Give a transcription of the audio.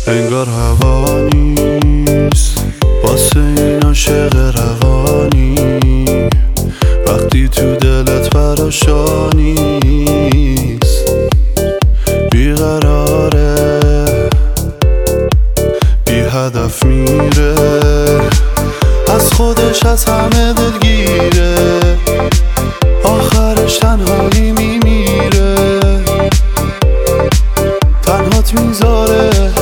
انگار هوا نیست واسه این عاشق روانی، وقتی تو دلت پراشانیست، بیقراره بی هدف میره، از خودش از همه دلگیره، آخرش تنهایی میمیره، تنهات میذاره